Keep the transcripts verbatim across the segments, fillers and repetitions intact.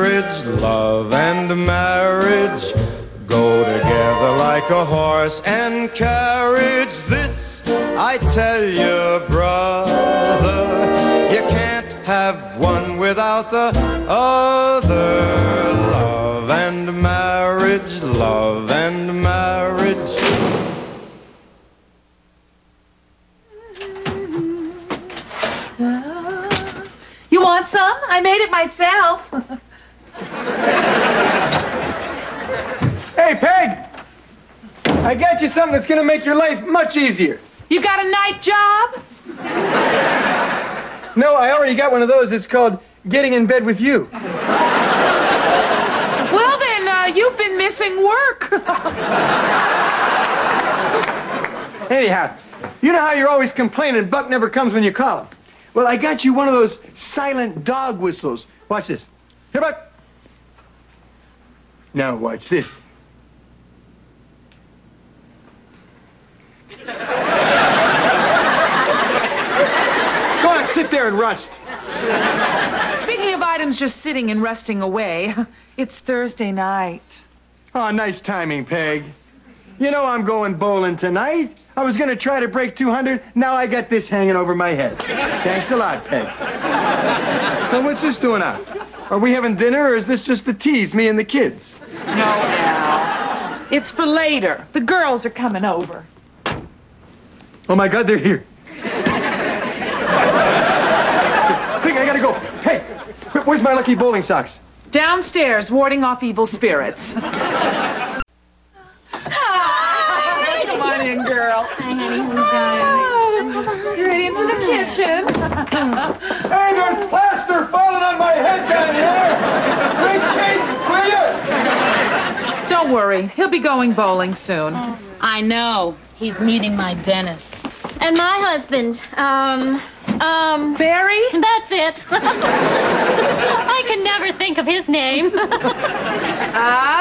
marriage, love and marriage go together like a horse and carriage. This I tell you, brother, you can't have one without the other. Love and marriage, love and marriage. You want some? I made it myself. Hey, Peg! I got you something that's gonna make your life much easier. You got a night job? No, I already got one of those. It's called Getting in Bed with You. Well, then, uh, you've been missing work. Anyhow, you know how you're always complaining Buck never comes when you call him? Well, I got you one of those silent dog whistles. Watch this. Here, Buck. Now watch this. Go on, sit there and rust. Speaking of items just sitting and rusting away, it's Thursday night. Oh, nice timing, Peg. You know I'm going bowling tonight. I was going to try to break two hundred. Now I got this hanging over my head. Thanks a lot, Peg. Well, what's this doing out? Are we having dinner, or is this just to tease me and the kids? No, Al. It's for later. The girls are coming over. Oh, my God, they're here. Peg, I got to go. Hey, where's my lucky bowling socks? Downstairs, warding off evil spirits. Hi. Come on in, girl. Hi, honey. How Get right into the kitchen. Hey, there's plaster falling on my head down here. Bring cadence, will you? Don't worry. He'll be going bowling soon. I know. He's meeting my dentist. And my husband, um, um... Barry? That's it. I can never think of his name. Ah.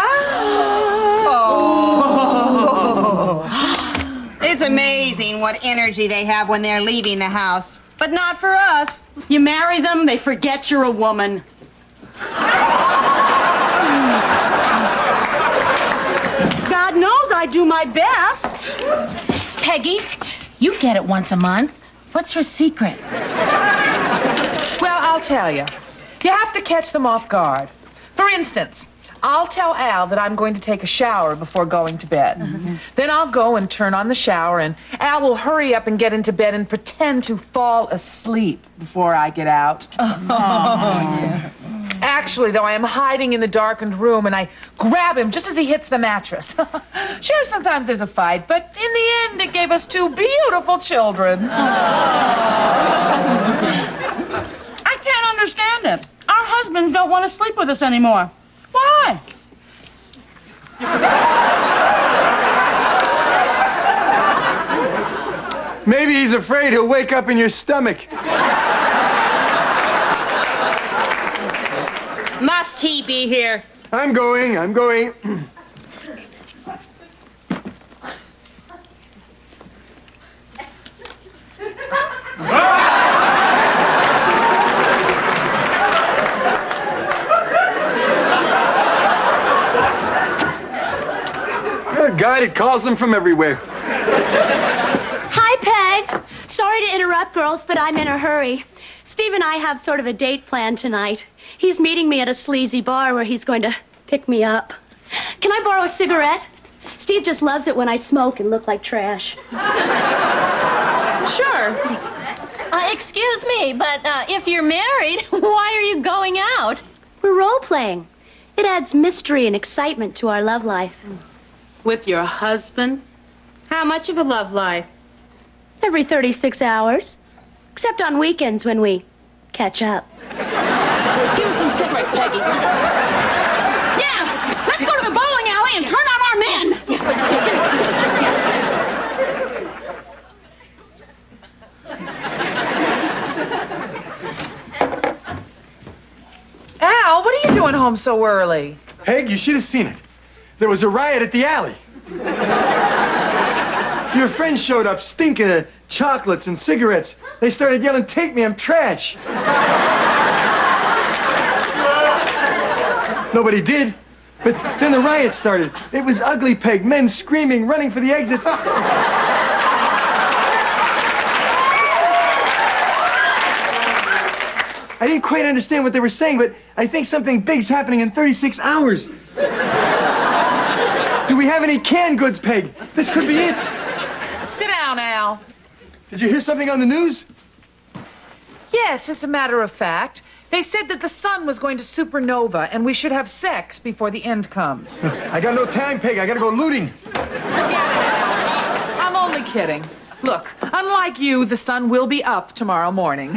Oh. It's amazing what energy they have when they're leaving the house, but not for us. You marry them, they forget you're a woman. God knows I do my best. Peggy, you get it once a month. What's your secret? Well, I'll tell you. You have to catch them off guard. For instance, I'll tell Al that I'm going to take a shower before going to bed. Mm-hmm. Then I'll go and turn on the shower, and Al will hurry up and get into bed and pretend to fall asleep before I get out. Oh, yeah. Actually, though, I am hiding in the darkened room, and I grab him just as he hits the mattress. Sure, sometimes there's a fight, but in the end, it gave us two beautiful children. I can't understand it. Our husbands don't want to sleep with us anymore. Why? Maybe he's afraid he'll wake up in your stomach. Must he be here? I'm going, I'm going. God, it calls them from everywhere. Hi, Peg. Sorry to interrupt, girls, but I'm in a hurry. Steve and I have sort of a date planned tonight. He's meeting me at a sleazy bar where he's going to pick me up. Can I borrow a cigarette? Steve just loves it when I smoke and look like trash. Sure. Uh, excuse me, but uh, if you're married, why are you going out? We're role-playing. It adds mystery and excitement to our love life. With your husband? How much of a love life? Every thirty-six hours. Except on weekends when we catch up. Give us some cigarettes, Peggy. Yeah! Let's go to the bowling alley and turn on our men! Al, what are you doing home so early? Peg, you should have seen it. There was a riot at the alley. Your friends showed up stinking of chocolates and cigarettes. They started yelling, "Take me, I'm trash." Nobody did. But then the riot started. It was ugly, Peg. Men screaming, running for the exits. I didn't quite understand what they were saying, but I think something big's happening in thirty-six hours. Do we have any canned goods, Peg? This could be it. Sit down, Al. Did you hear something on the news? Yes, as a matter of fact. They said that the sun was going to supernova and we should have sex before the end comes. I got no time, Peg. I gotta go looting. Forget it, Al. I'm only kidding. Look, unlike you, the sun will be up tomorrow morning.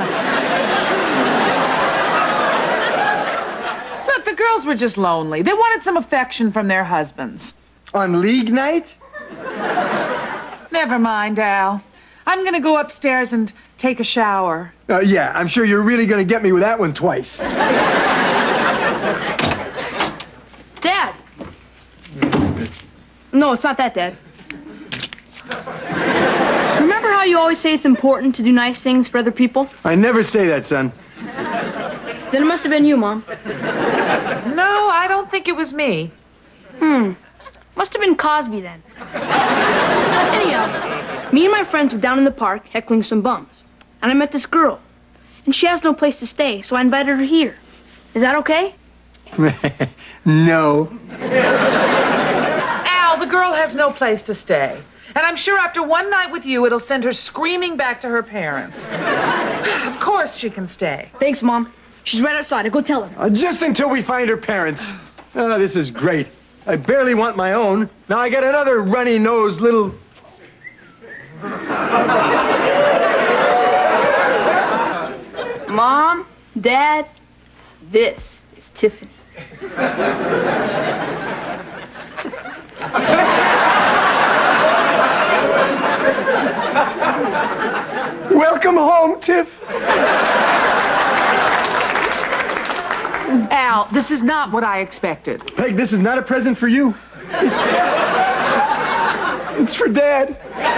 Look, the girls were just lonely. They wanted some affection from their husbands. On league night? Never mind, Al. I'm gonna go upstairs and take a shower. Uh, yeah, I'm sure you're really gonna get me with that one twice. Dad! No, it's not that, Dad. Remember how you always say it's important to do nice things for other people? I never say that, son. Then it must have been you, Mom. No, I don't think it was me. Hmm. Must have been Cosby, then. Anyhow, me and my friends were down in the park heckling some bums. And I met this girl. And she has no place to stay, so I invited her here. Is that okay? No. Al, the girl has no place to stay. And I'm sure after one night with you, it'll send her screaming back to her parents. Of course she can stay. Thanks, Mom. She's right outside. I'll go tell her. Uh, just until we find her parents. Oh, this is great. I barely want my own. Now I got another runny-nosed little... Mom, Dad, this is Tiffany. Welcome home, Tiff. Al, this is not what I expected. Peg, this is not a present for you. It's for Dad.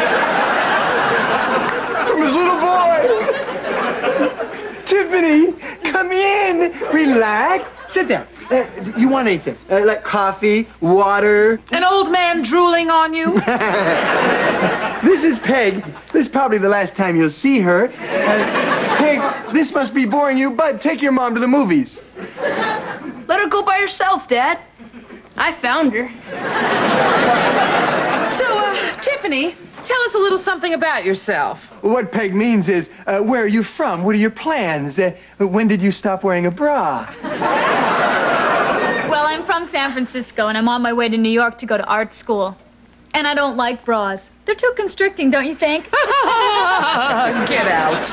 From his little boy. Tiffany, come in. Relax. Sit down. Uh, you want anything? Uh, like coffee, water? An old man drooling on you? This is Peg. This is probably the last time you'll see her. Uh, Peg, this must be boring you, but take your mom to the movies. Let her go by herself, Dad. I found her. So, uh, Tiffany, tell us a little something about yourself. What Peg means is, uh, where are you from? What are your plans? Uh, when did you stop wearing a bra? Well, I'm from San Francisco, and I'm on my way to New York to go to art school. And I don't like bras. They're too constricting, don't you think? Get out.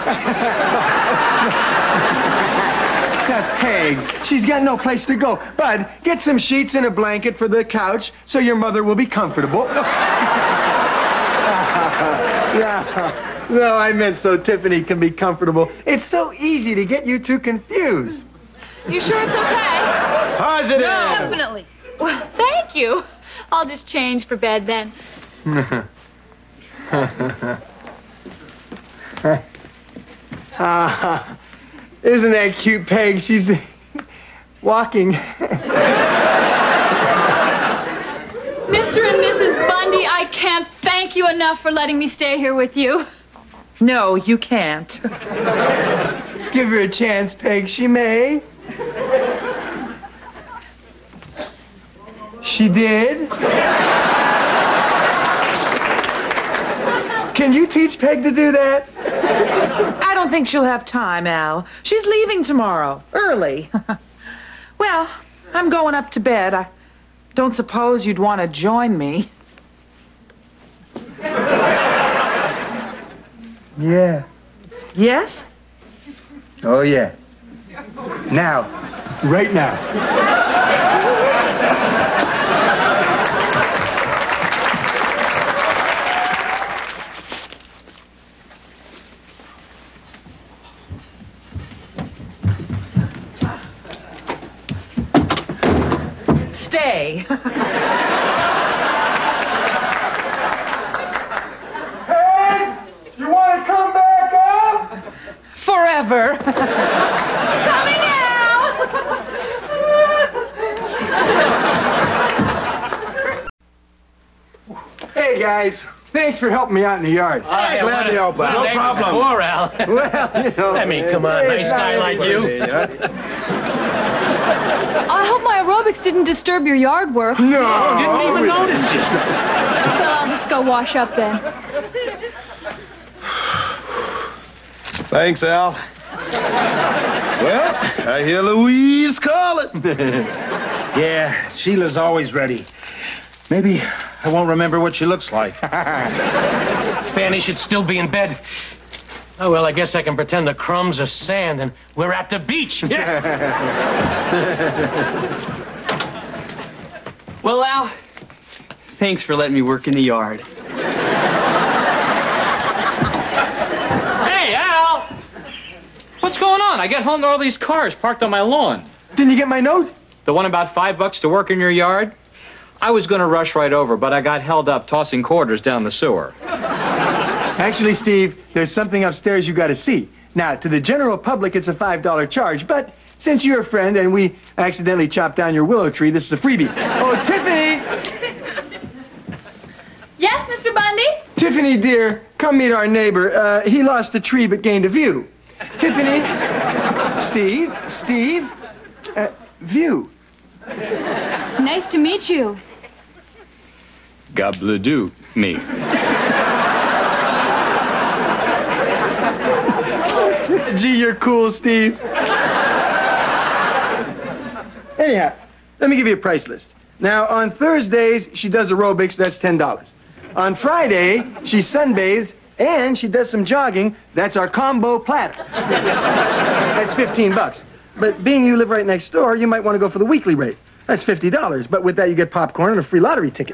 That Peg, she's got no place to go. Bud, get some sheets and a blanket for the couch so your mother will be comfortable. Yeah. No, I meant so Tiffany can be comfortable. It's so easy to get you two confused. You sure it's okay? Positive. Definitely. Well, thank you. I'll just change for bed then. uh, isn't that cute, Peg? She's walking. Mister and Missus Bundy, I can't thank you enough for letting me stay here with you. No, you can't. Give her a chance, Peg. She may. She did. Can you teach Peg to do that? I don't think she'll have time, Al. She's leaving tomorrow, early. Well, I'm going up to bed. I don't suppose you'd want to join me. Yeah. Yes? Oh, yeah. Now. Right now. Stay. Hey! You want to come back up? Forever. Coming out! guys. Thanks for helping me out in the yard. Hey, glad to help out. No problem. Before, Al. Well, you know. I mean, come on, nice guy like you. I hope my aerobics didn't disturb your yard work. No. Oh, didn't even notice you. Well, I'll just go wash up then. Thanks, Al. Well, I hear Louise calling. Yeah, Sheila's always ready. Maybe I won't remember what she looks like. Fanny should still be in bed. Oh, well, I guess I can pretend the crumbs are sand and we're at the beach. Yeah. Well, Al, thanks for letting me work in the yard. Hey, Al! What's going on? I get home to all these cars parked on my lawn. Didn't you get my note? The one about five bucks to work in your yard? I was going to rush right over, but I got held up tossing quarters down the sewer. Actually, Steve, there's something upstairs you got to see. Now, to the general public, it's a five dollar charge, but since you're a friend and we accidentally chopped down your willow tree, this is a freebie. Oh, Tiffany! Yes, Mister Bundy? Tiffany, dear, come meet our neighbor. Uh, he lost a tree but gained a view. Tiffany, Steve, Steve, uh, view. Nice to meet you. Gobble-doo, me. Gee, you're cool, Steve. Anyhow, let me give you a price list. Now, on Thursdays, she does aerobics, that's ten dollars. On Friday, she sunbathes, and she does some jogging, that's our combo platter. That's fifteen bucks. But being you live right next door, you might want to go for the weekly rate. That's fifty dollars, but with that you get popcorn and a free lottery ticket.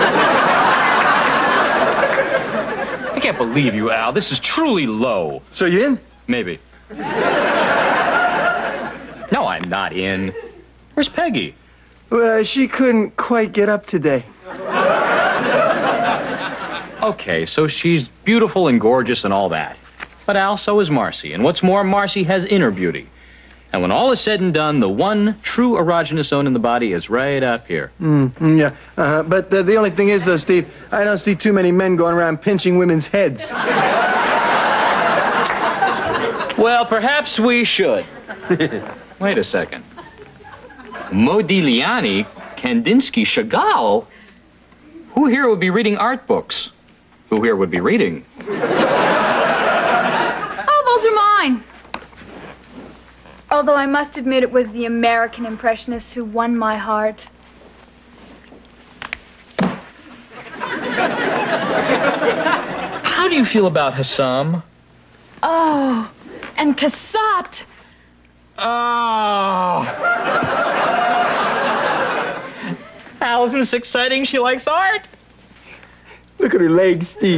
I can't believe you, Al. This is truly low. So you in? Maybe. No, I'm not in. Where's Peggy? Well, she couldn't quite get up today. Okay, so she's beautiful and gorgeous and all that. But Al, so is Marcy. And what's more, Marcy has inner beauty. And when all is said and done, the one true erogenous zone in the body is right up here. Mm, yeah, uh-huh. But uh, the only thing is, though, Steve, I don't see too many men going around pinching women's heads. Well, perhaps we should. Wait a second. Modigliani, Kandinsky, Chagall? Who here would be reading art books? Who here would be reading? Oh, those are mine. Although I must admit it was the American Impressionists who won my heart. How do you feel about Hassam? Oh, and Cassatt. Oh. Al, isn't this exciting? She likes art. Look at her legs, Steve.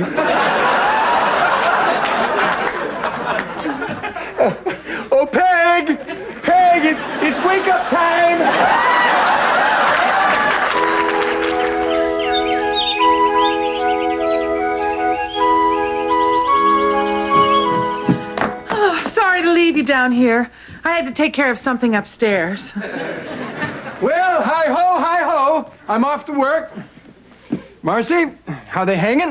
Oh, Peg! Peg, it's, it's wake up time! Oh, sorry to leave you down here. I had to take care of something upstairs. Well, hi-ho, hi-ho. I'm off to work. Marcy, how they hanging?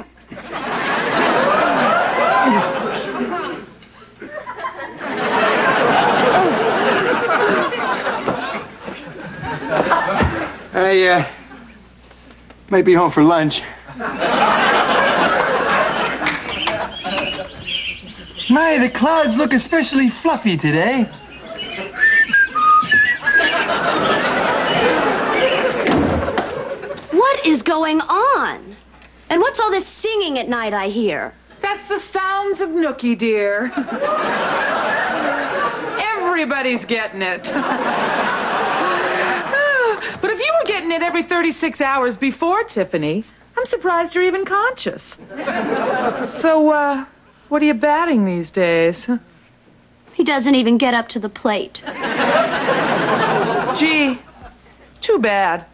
I, uh, might be home for lunch. My, the clouds look especially fluffy today. What is going on? And what's all this singing at night I hear? That's the sounds of Nookie, dear. Everybody's getting it. But if you were getting it every thirty-six hours before, Tiffany, I'm surprised you're even conscious. So, uh, what are you batting these days? He doesn't even get up to the plate. Gee, too bad.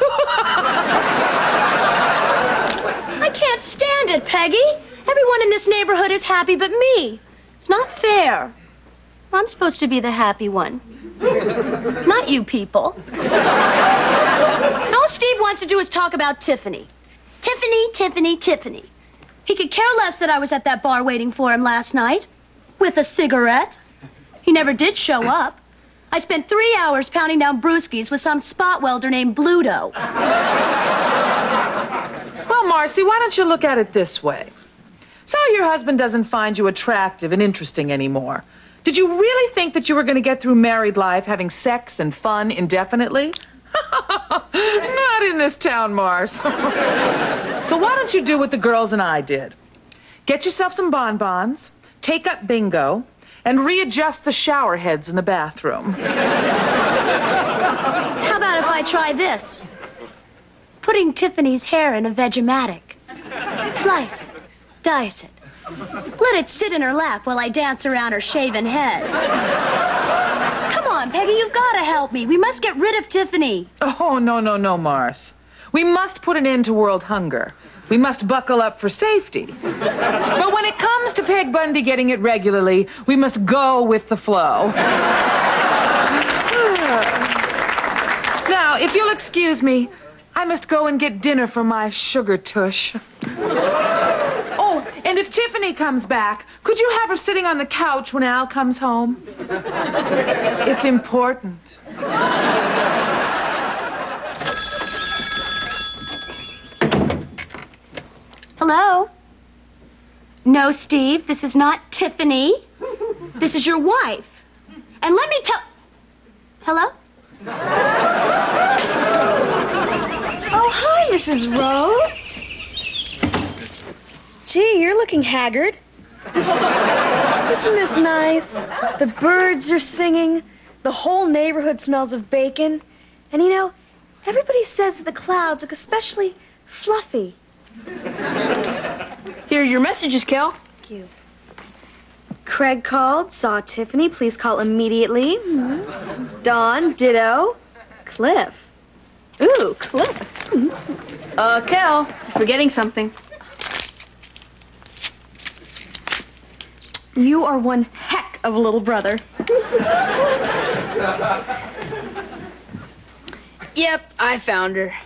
I can't stand it, Peggy. Everyone in this neighborhood is happy but me. It's not fair. I'm supposed to be the happy one. Not you people. And all Steve wants to do is talk about Tiffany. Tiffany, Tiffany, Tiffany. He could care less that I was at that bar waiting for him last night with a cigarette. He never did show up. I spent three hours pounding down brewskis with some spot welder named Bluto. Well, Marcy, why don't you look at it this way? So your husband doesn't find you attractive and interesting anymore. Did you really think that you were going to get through married life having sex and fun indefinitely? Not in this town, Mars. So why don't you do what the girls and I did? Get yourself some bonbons, take up bingo, and readjust the shower heads in the bathroom. How about if I try this? Putting Tiffany's hair in a Vegematic. Slice it, dice it. Let it sit in her lap while I dance around her shaven head. Come on, Peggy, you've got to help me. We must get rid of Tiffany. Oh, no, no, no, Mars. We must put an end to world hunger. We must buckle up for safety. But when it comes to Peg Bundy getting it regularly, we must go with the flow. Now, if you'll excuse me, I must go and get dinner for my sugar tush. Oh, and if Tiffany comes back, could you have her sitting on the couch when Al comes home? It's important. Hello? No, Steve, this is not Tiffany. This is your wife. And let me tell... Hello? Oh, hi, Missus Rhodes. Gee, you're looking haggard. Isn't this nice? The birds are singing. The whole neighborhood smells of bacon. And you know, everybody says that the clouds look especially fluffy. Here are your messages, Kel. Thank you. Craig called, saw Tiffany. Please call immediately. Mm-hmm. Dawn, ditto. Cliff. Ooh, Cliff. Mm-hmm. Uh, Kel, you're forgetting something. You are one heck of a little brother. Yep, I found her.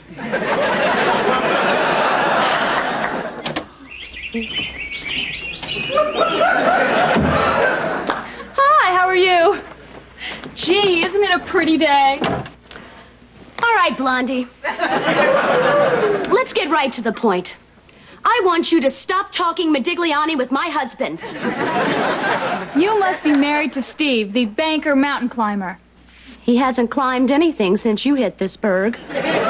Hi, how are you? Gee, isn't it a pretty day? All right, Blondie. Let's get right to the point. I want you to stop talking Modigliani with my husband. You must be married to Steve, the banker mountain climber. He hasn't climbed anything since you hit this berg.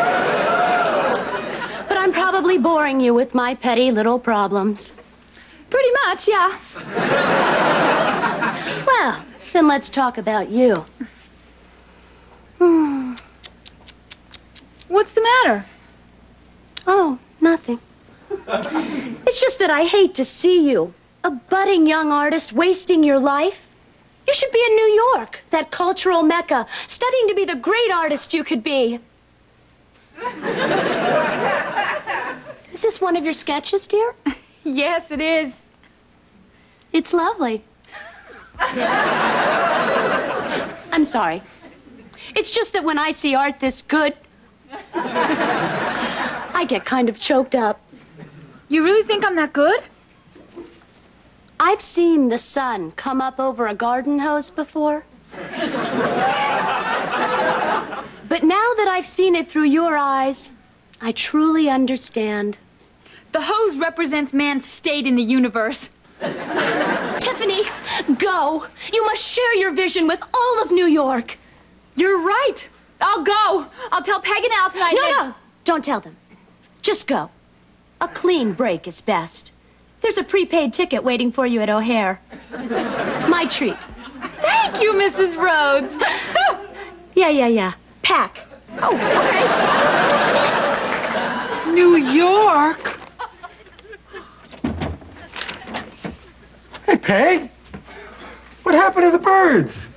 But I'm probably boring you with my petty little problems. Pretty much, yeah. Well, then let's talk about you. Hmm. What's the matter? Oh, nothing. It's just that I hate to see you, a budding young artist, wasting your life. You should be in New York, that cultural mecca, studying to be the great artist you could be. Is this one of your sketches, dear? Yes, it is. It's lovely. I'm sorry. It's just that when I see art this good, I get kind of choked up. You really think I'm that good? I've seen the sun come up over a garden hose before. But now that I've seen it through your eyes, I truly understand. The hose represents man's state in the universe. Tiffany, go. You must share your vision with all of New York. You're right. I'll go. I'll tell Peg and Al tonight. No, that... no. Don't tell them. Just go. A clean break is best. There's a prepaid ticket waiting for you at O'Hare. My treat. Thank you, Missus Rhodes. Yeah, yeah, yeah. Pack. Oh, okay. New York? Hey, Peg. What happened to the birds?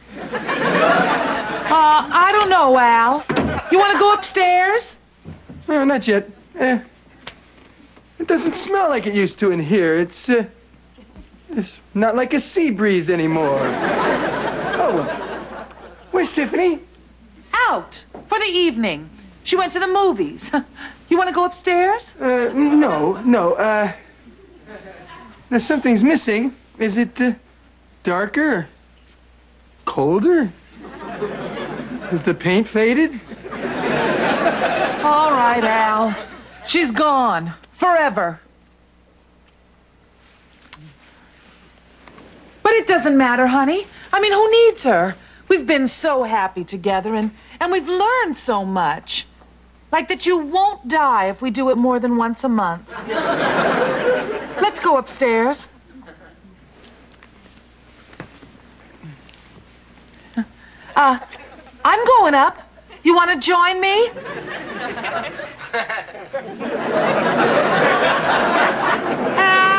Uh, I don't know, Al. You want to go upstairs? No, not yet. Eh. It doesn't smell like it used to in here. It's, uh, it's not like a sea breeze anymore. Oh, well. Where's Tiffany? Out for the evening. She went to the movies. You want to go upstairs? Uh, no, no. Uh, now something's missing. Is it uh, darker? Colder? Is the paint faded? All right, Al. She's gone. Forever. But it doesn't matter, honey. I mean, who needs her? We've been so happy together, and, and we've learned so much. Like that you won't die if we do it more than once a month. Let's go upstairs. Uh, I'm going up. You want to join me? Al?